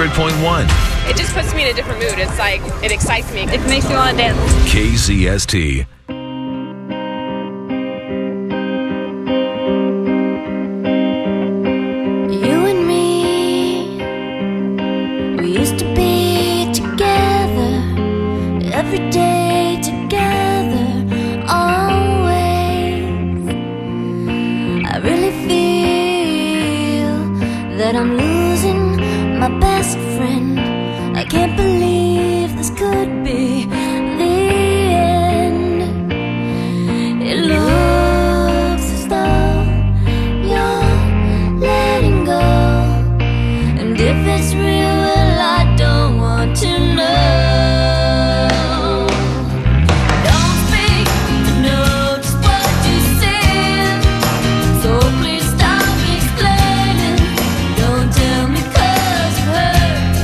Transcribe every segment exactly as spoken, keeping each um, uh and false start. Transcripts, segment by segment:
hundred point one. It just puts me in a different mood. It's like, it excites me. It makes me want to dance. K Z S T. You and me, we used to be together, every day together, always. I really feel that I'm losing my best friend. I can't believe this could be the end. It looks as though you're letting go, and if it's real, well, I don't want to know. Don't speak, I know just what you said, so please stop explaining. Don't tell me 'cause it hurts.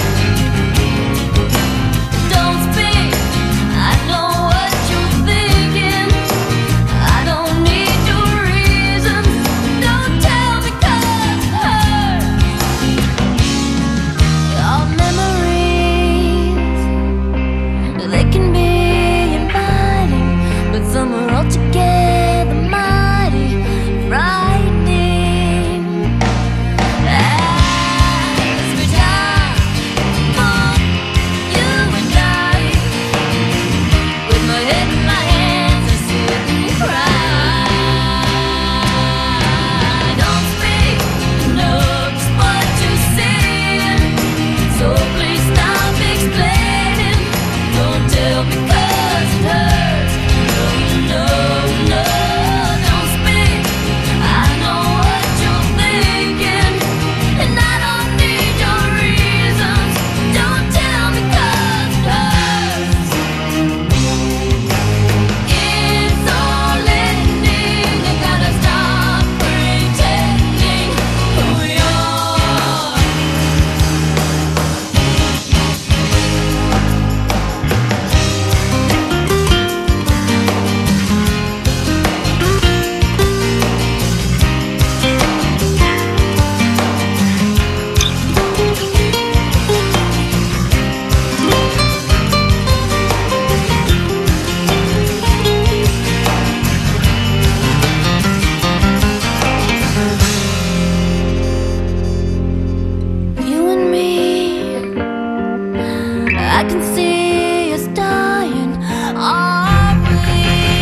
Don't speak, I know what you're thinking. I don't need your reasons. Don't tell me 'cause it hurts. Our memories, they can be inviting, but some are altogether mighty frightening. As we die, on you and I, with my head in my hands, I sit and cry. Don't speak, I know just what you're saying, so please stop explaining. Don't tell me 'cause it hurts. No, no, no, don't speak. I know what you're thinking, and I don't need your reasons. Don't tell me 'cause it hurts. It's all ending. You gotta stop pretending who you are. You and me, I can see us dying, are we?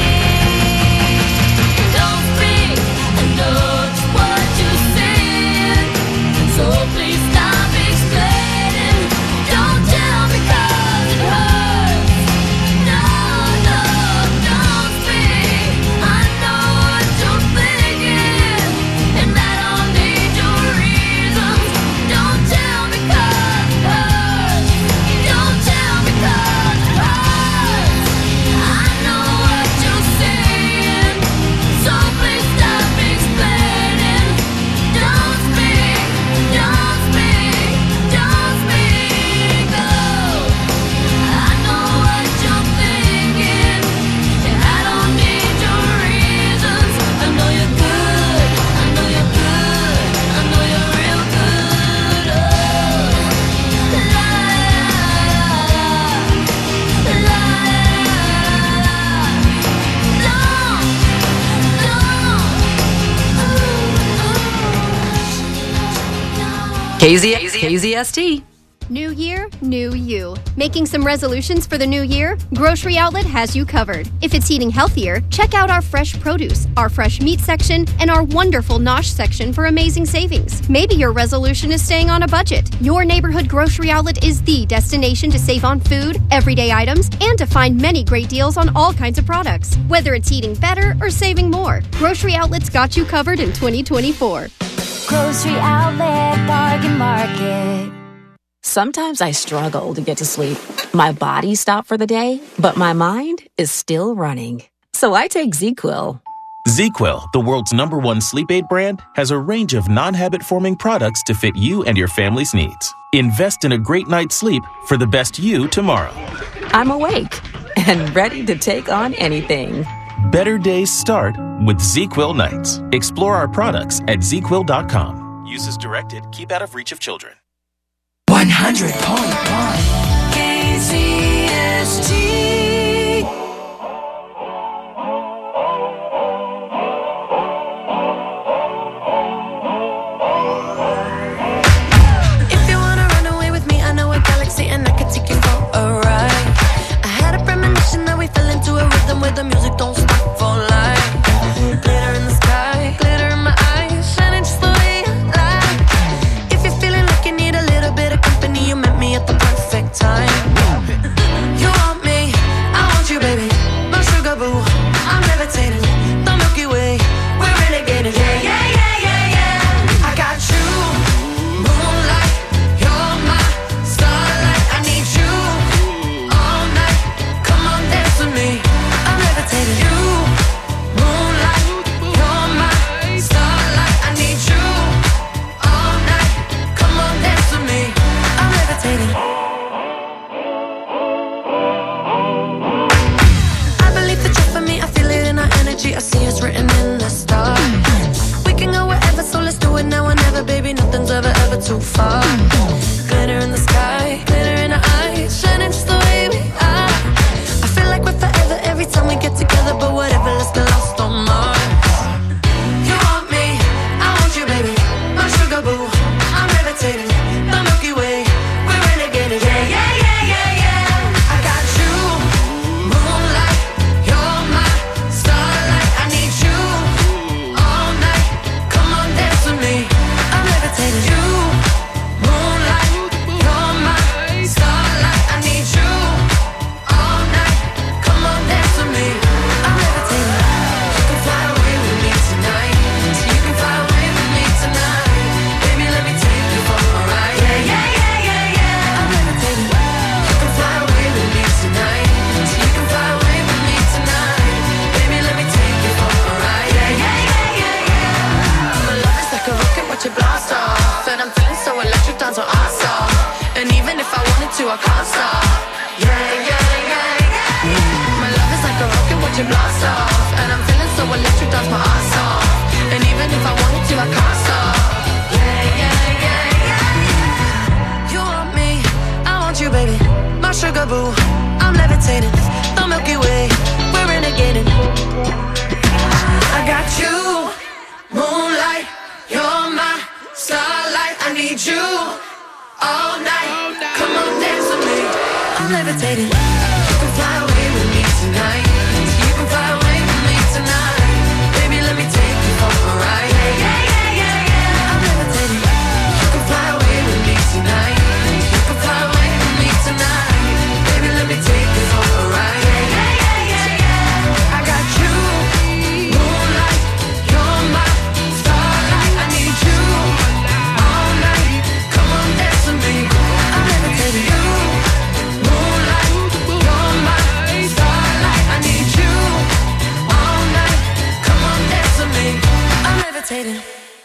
Don't speak, I know just what you're saying, so please stop explaining. Don't tell me 'cause it hurts. No, no, don't speak. I know what you're thinking, and I don't need your reasons. Don't tell me 'cause it hurts. Don't tell me 'cause it hurts. I know what you're saying, so please stop explaining. Don't speak, don't speak, don't speak. Oh, I know what you're thinking, and I don't need your reasons. I know you're good, I know you're good, I know you're real good. Oh, la la la la. K Z K Z S T. New year, new you. Making some resolutions for the new year? Grocery Outlet has you covered. If it's eating healthier, check out our fresh produce, our fresh meat section, and our wonderful Nosh section for amazing savings. Maybe your resolution is staying on a budget. Your neighborhood Grocery Outlet is the destination to save on food, everyday items, and to find many great deals on all kinds of products. Whether it's eating better or saving more, Grocery Outlet's got you covered in twenty twenty-four. Grocery Outlet Bargain Market. Sometimes I struggle to get to sleep. My body stopped for the day, but my mind is still running. So I take ZzzQuil. ZzzQuil, the world's number one sleep aid brand, has a range of non-habit-forming products to fit you and your family's needs. Invest in a great night's sleep for the best you tomorrow. I'm awake and ready to take on anything. Better days start with ZzzQuil nights. Explore our products at ZzzQuil dot com. Use as directed. Keep out of reach of children. one hundred point one K Z S T. If you wanna run away with me, I know a galaxy and I can take you for a ride. I had a premonition that we fell into a rhythm where the music don't stop for life. Glitter in the sky, glitter in my eyes, shining just the way I like. If you're feeling like you need a little bit of company, you met me at the perfect time. You want me, I want you, baby. My sugar boo, I'm levitating. The Milky Way, we're renegading. Yeah, yeah, yeah, yeah, yeah. I got you, moonlight. You're my starlight. I need you all night. Come on, dance with me. I'm levitating. You, moonlight. You're my starlight. I need you all night. Come on, dance with me. I'm levitating. I believe that you're for me. I feel it in our energy. I see us written in the stars. We can go wherever, so let's do it now or never, baby. Nothing's ever, ever too far. Glitter in the sky, glitter in our eyes, shining just the way we are. I feel like we're forever every time we get together, but whatever, let's get lost on Mars. You want me, I want you, baby. My sugar boo, I'm levitating. The Milky Way, we're renegading. Yeah, yeah, yeah, yeah, yeah. I got you, moonlight. You're my starlight. I need you all night. Come on, dance with me. I'm levitating. You, moonlight. You're my starlight. I need you all night. Come on, dance with me. I'm levitating. You can fly away with me tonight. So you can fly away with me tonight. Baby, let me take you for a ride. Yeah, yeah, yeah, yeah, yeah. I'm levitating. You can fly away with me tonight. So you can fly away with me tonight. Baby, let me take you for a ride. Yeah, yeah, yeah, yeah, yeah. My love is like a rocket, watch it blast off. And I'm feeling so electric, dance on our song. And even if I wanted to, I can't stop. Yeah, yeah, yeah, yeah. My love is like a rocket, watch it blast off. And I'm feeling so electric, dance my ass off. And even if I wanted to, I can't stop. Yeah, yeah, yeah, yeah. You want me, I want you, baby. My sugar boo, I'm levitating. The Milky Way, we're renegading. I got you, moonlight. You're my starlight. I need you all night. Come on, dance with me. I'm levitating. You can fly away with me tonight. You can fly away with me tonight. Baby, let me take you for a ride. Yeah, yeah, yeah, yeah, yeah. I'm levitating. You can fly away with me tonight. You can fly away with me tonight. Baby, let me take you for a ride. Yeah, yeah, yeah, yeah, yeah. I got you, moonlight. You're my starlight. I need you all night. Come on, dance with me. I'm levitating. You, moonlight. You're my starlight. I need you all night. Come on, dance with me. I'm levitating.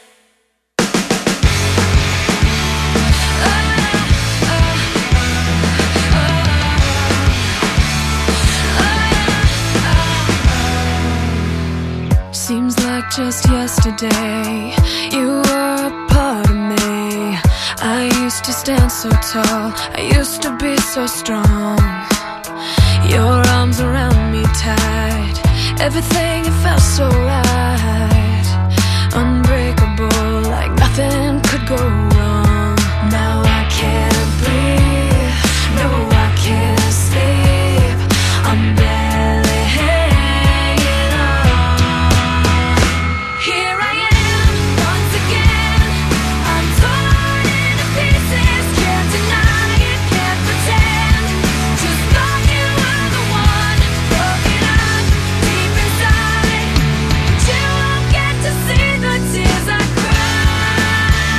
Seems like just yesterday you were a part of me. I used to stand so tall, I used to be so strong. Your arms around me tight, everything it felt so right. Unbreakable, like nothing could go wrong. Now I can't breathe, no I can't sleep. I'm barely hanging on. Here I am, once again. I'm torn into pieces. Can't deny it, can't pretend. Just thought you were the one. Broken up deep inside, but you won't get to see the tears I cry.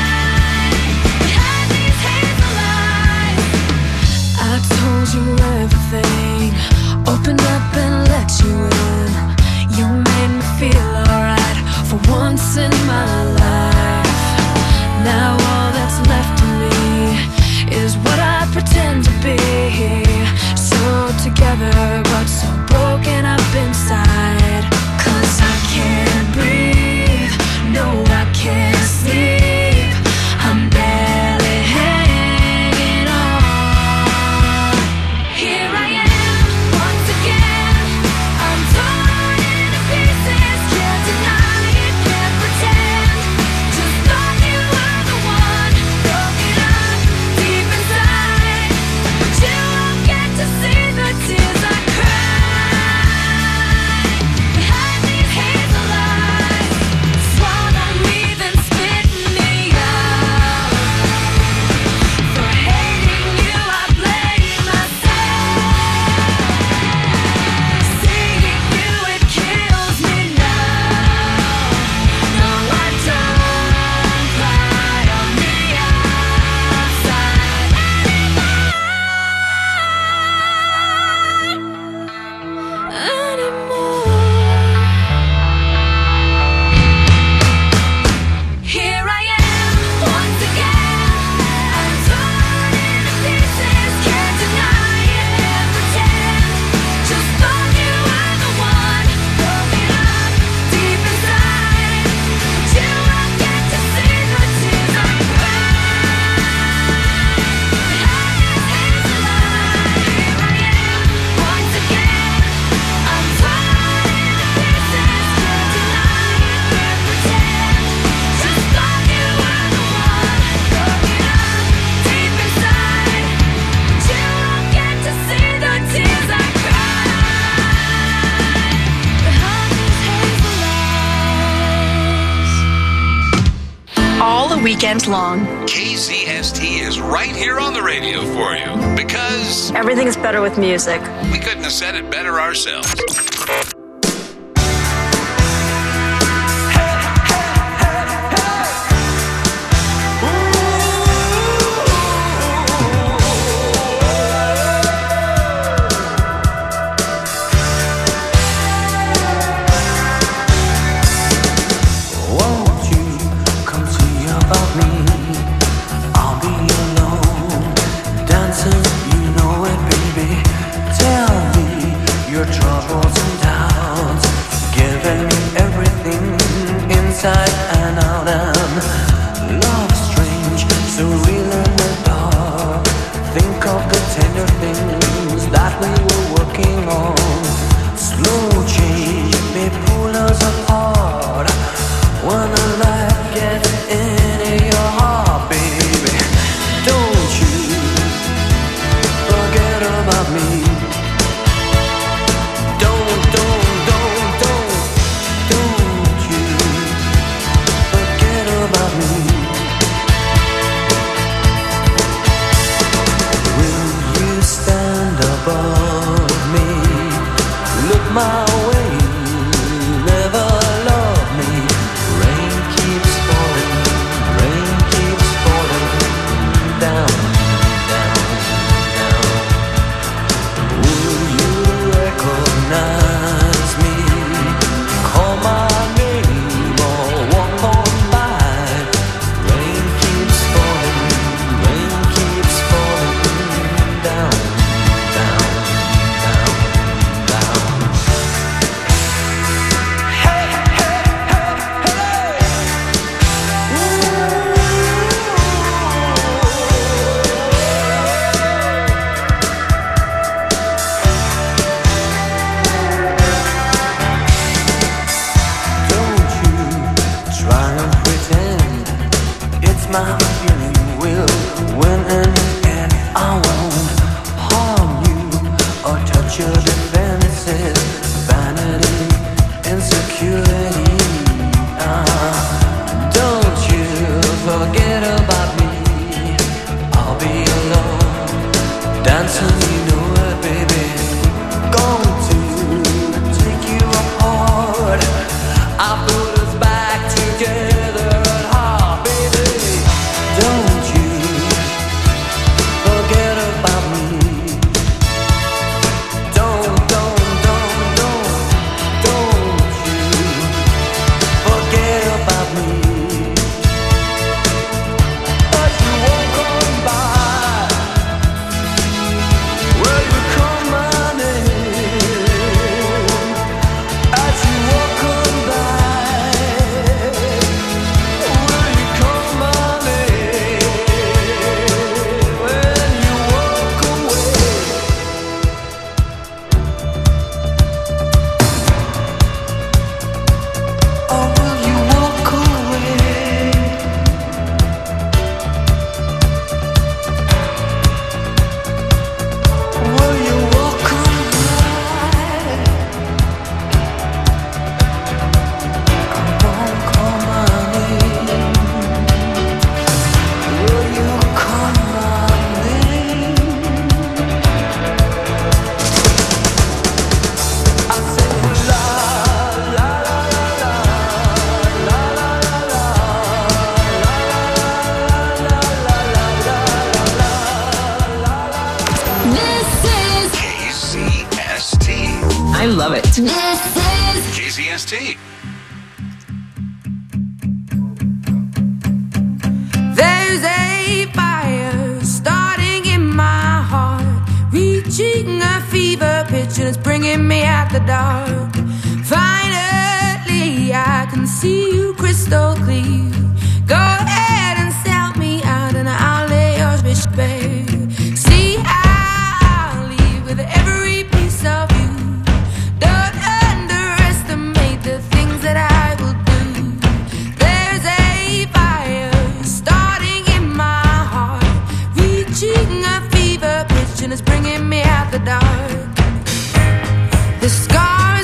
weekend long. K Z S T is right here on the radio for you because everything is better with music. We couldn't have said it better ourselves.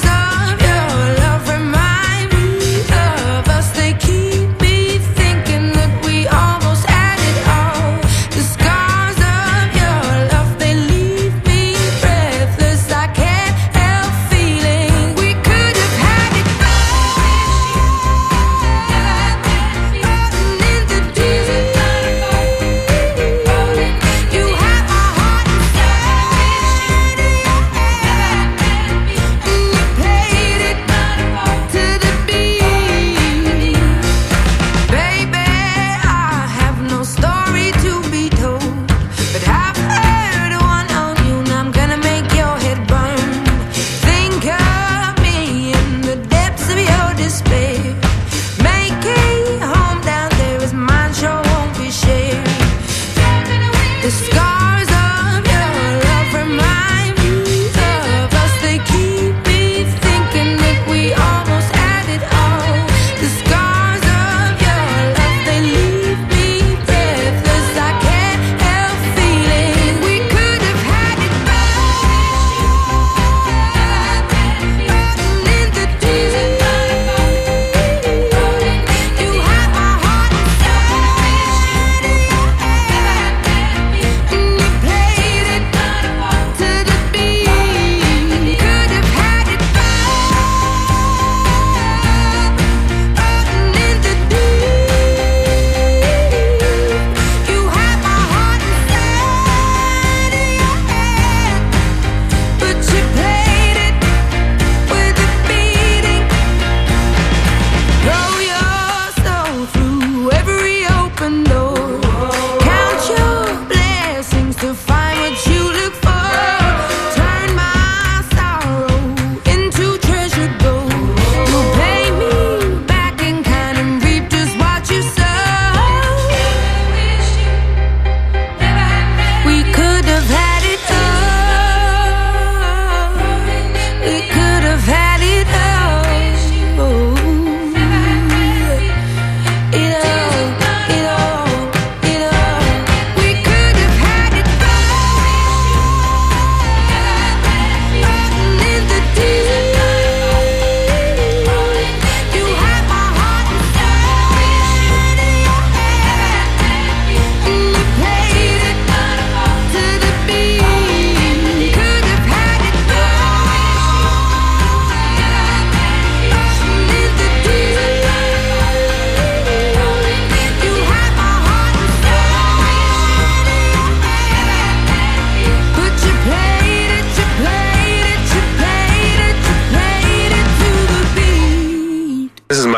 Thinking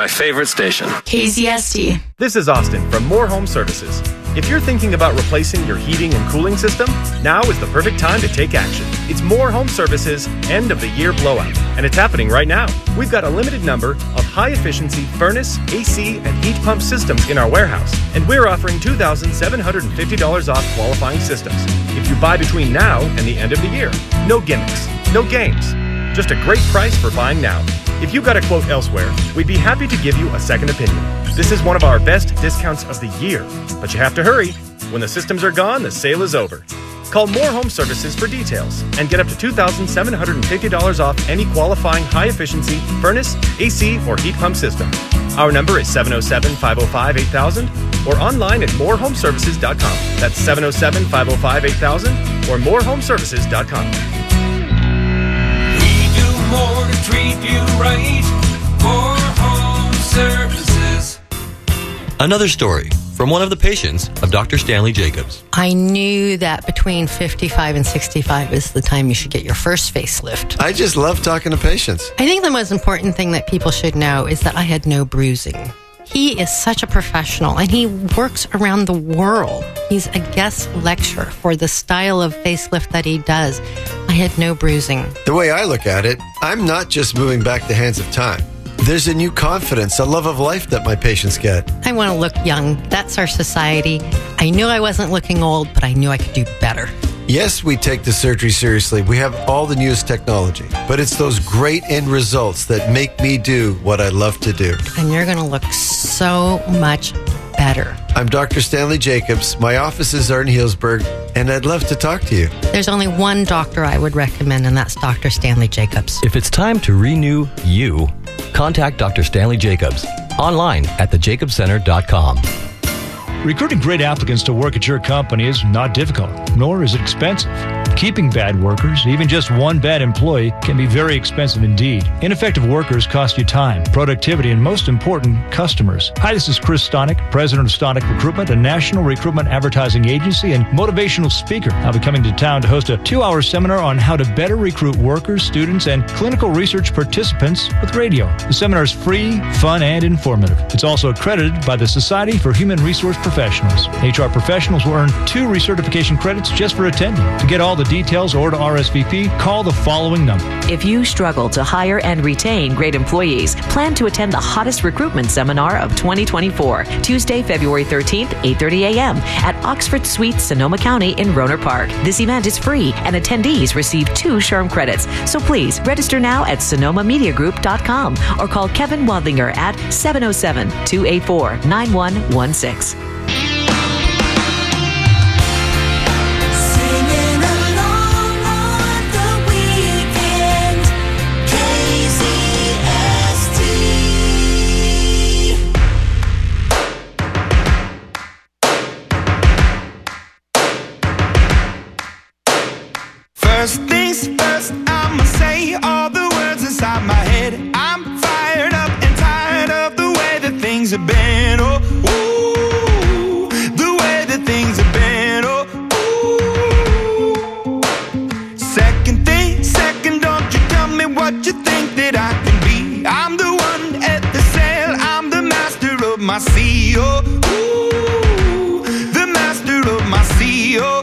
favorite station. K Z S T. This is Austin from More Home Services. If you're thinking about replacing your heating and cooling system, now is the perfect time to take action. It's More Home Services End of the Year Blowout, and it's happening right now. We've got a limited number of high-efficiency furnace, A C, and heat pump systems in our warehouse, and we're offering two thousand seven hundred fifty dollars off qualifying systems if you buy between now and the end of the year. No gimmicks, no games, just a great price for buying now. If you got a quote elsewhere, we'd be happy to give you a second opinion. This is one of our best discounts of the year, but you have to hurry. When the systems are gone, the sale is over. Call More Home Services for details and get up to two thousand seven hundred fifty dollars off any qualifying high-efficiency furnace, A C, or heat pump system. Our number is seven oh seven, five oh five, eight thousand or online at more home services dot com. That's seven oh seven, five oh five, eight thousand or more home services dot com. We do more to treat you right. More Home Services. Another story from one of the patients of Doctor Stanley Jacobs. I knew that between fifty-five and sixty-five is the time you should get your first facelift. I just love talking to patients. I think the most important thing that people should know is that I had no bruising. He is such a professional, and he works around the world. He's a guest lecturer for the style of facelift that he does. I had no bruising. The way I look at it, I'm not just moving back the hands of time. There's a new confidence, a love of life that my patients get. I want to look young. That's our society. I knew I wasn't looking old, but I knew I could do better. Yes, we take the surgery seriously. We have all the newest technology. But it's those great end results that make me do what I love to do. And you're going to look so much better. I'm Doctor Stanley Jacobs. My offices are in Healdsburg, and I'd love to talk to you. There's only one doctor I would recommend, and that's Doctor Stanley Jacobs. If it's time to renew you, contact Doctor Stanley Jacobs online at the jacobs center dot com. Recruiting great applicants to work at your company is not difficult, nor is it expensive. Keeping bad workers, even just one bad employee, can be very expensive indeed. Ineffective workers cost you time, productivity, and most important, customers. Hi, this is Chris Stonick, president of Stonick Recruitment, a national recruitment advertising agency and motivational speaker. I'll be coming to town to host a two-hour seminar on how to better recruit workers, students, and clinical research participants with radio. The seminar is free, fun, and informative. It's also accredited by the Society for Human Resource Professionals. H R professionals will earn two recertification credits just for attending. To get all the details or to R S V P, call the following number. If you struggle to hire and retain great employees, plan to attend the hottest recruitment seminar of twenty twenty-four, Tuesday, February thirteenth, eight thirty a.m. at Oxford Suites, Sonoma County in Rohnert Park. This event is free and attendees receive two SHRM credits. So please register now at sonoma media group dot com or call Kevin Wadlinger at seven oh seven, two eight four, nine one one six. First things first, I'ma say all the words inside my head. I'm fired up and tired of the way that things have been. Oh, ooh, the way that things have been. Oh, ooh. Second thing, second, don't you tell me what you think that I can be. I'm the one at the sail, I'm the master of my sea. Oh, ooh, the master of my sea. Oh,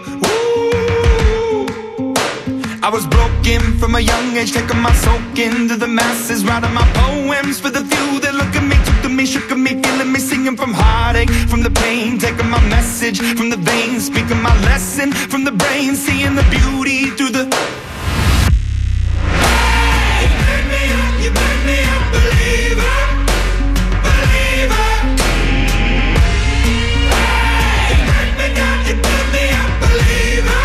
I was broken from a young age, taking my soak into the masses, writing my poems for the few that look at me, took to me, shook at me, feeling me, singing from heartache, from the pain, taking my message from the veins, speaking my lesson from the brain, seeing the beauty through the... Hey, you made me up, you made me a believer, believer. Hey, you made me down, you made me a believer.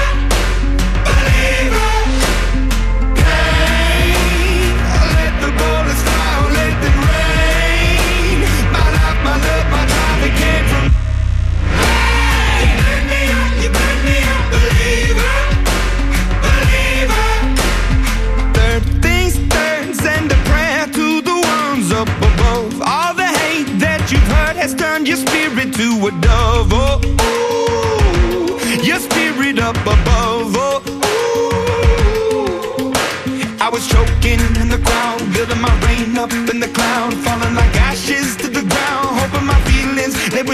Has turned your spirit to a dove, oh, ooh, your spirit up above, oh, ooh. I was choking in the crowd, building my rain up in the cloud, falling like ashes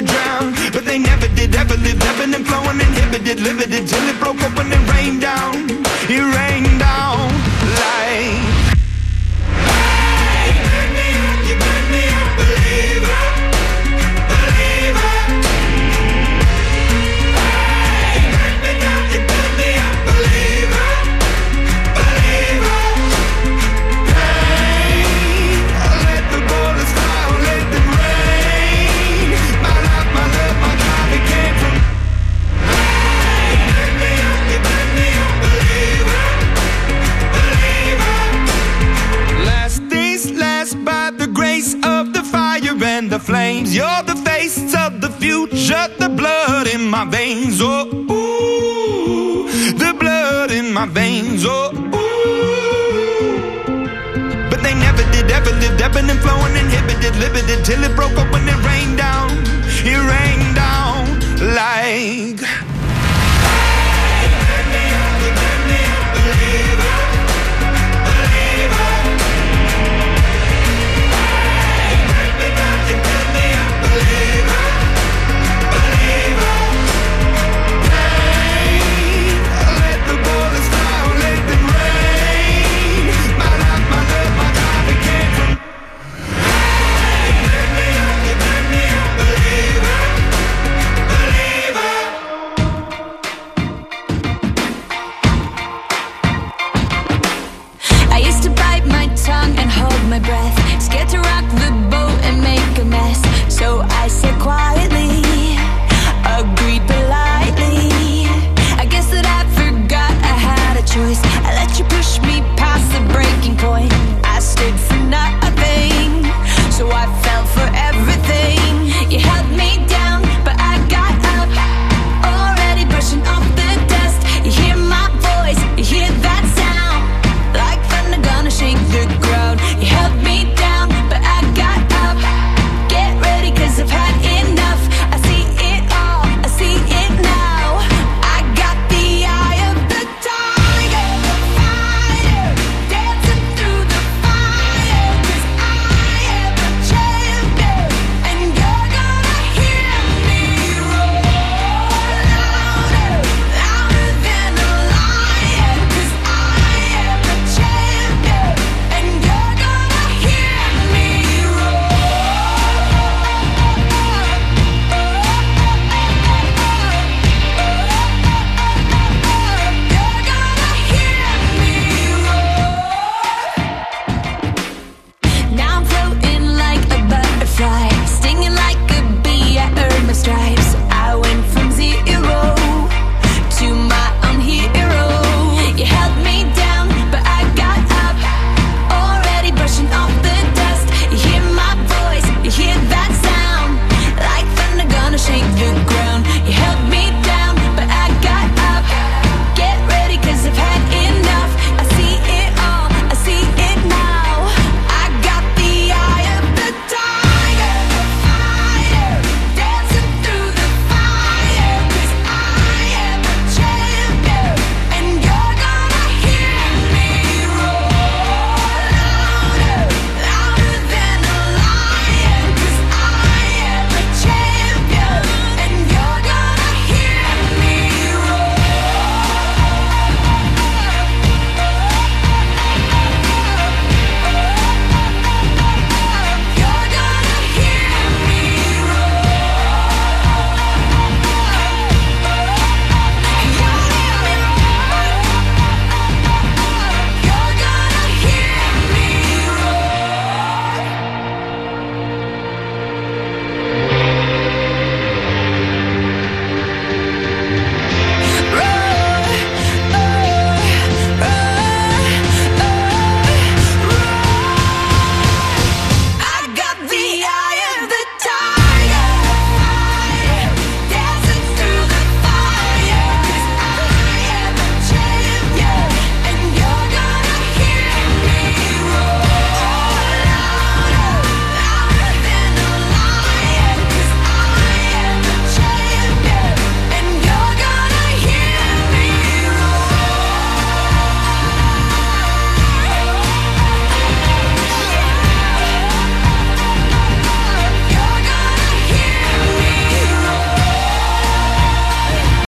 drown. But they never did, ever lived, ebbing and flowing, inhibited, limited, till it broke open and rained down. It rained down like. Hey, you burn me up, you burn me up, believer, believer. Hey, you burn me down, you burn me up, believer, believer. Hey, let the bullets fly, let them rain. My life, my love, my God, it came from. Hey, you burn me up, you burn me up, believer, believer. Last days last by the grace of the fire and the flames. You're the face of the future, the blood in my veins. Oh, ooh, the blood in my veins. Oh, ooh. But they never did, ever lived, ebbing and flowing, inhibited, limited, till it broke open and rained down. It rained down like.